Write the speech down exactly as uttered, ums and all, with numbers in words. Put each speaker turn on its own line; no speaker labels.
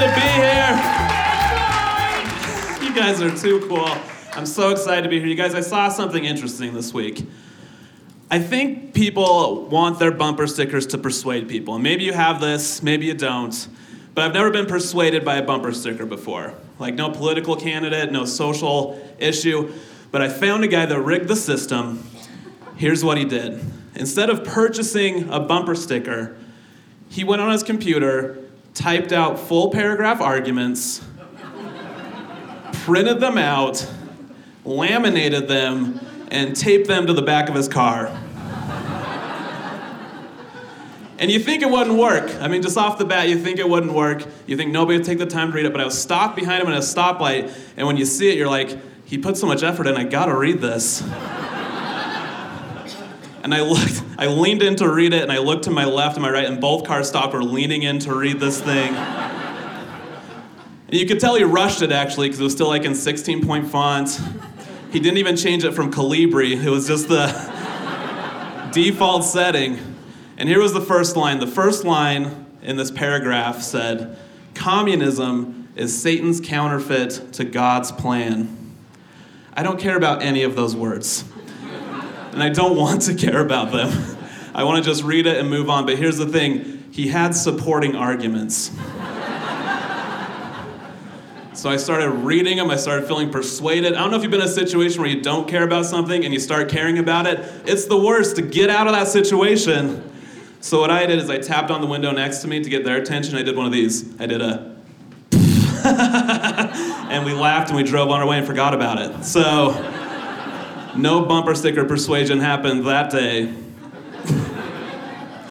to be here. You guys are too cool. I'm so excited to be here. You guys, I saw something interesting this week. I think people want their bumper stickers to persuade people. And maybe you have this, maybe you don't. But I've never been persuaded by a bumper sticker before. Like no political candidate, no social issue. But I found a guy that rigged the system. Here's what he did. Instead of purchasing a bumper sticker, he went on his computer, typed out full paragraph arguments, printed them out, laminated them, and taped them to the back of his car. And you think it wouldn't work. I mean, just off the bat, you think it wouldn't work. You think nobody would take the time to read it, but I was stopped behind him at a stoplight, and when you see it, you're like, he put so much effort in, I gotta read this. And I looked, I leaned in to read it, and I looked to my left and my right, and both cars stopped, were leaning in to read this thing. And you could tell he rushed it, actually, because it was still like in sixteen point font. He didn't even change it from Calibri. It was just the default setting. And here was the first line. The first line in this paragraph said, "Communism is Satan's counterfeit to God's plan." I don't care about any of those words. And I don't want to care about them. I want to just read it and move on. But here's the thing. He had supporting arguments. So I started reading them, I started feeling persuaded. I don't know if you've been in a situation where you don't care about something and you start caring about it. It's the worst to get out of that situation. So what I did is I tapped on the window next to me to get their attention. I did one of these. I did a and we laughed and we drove on our way and forgot about it. So no bumper sticker persuasion happened that day.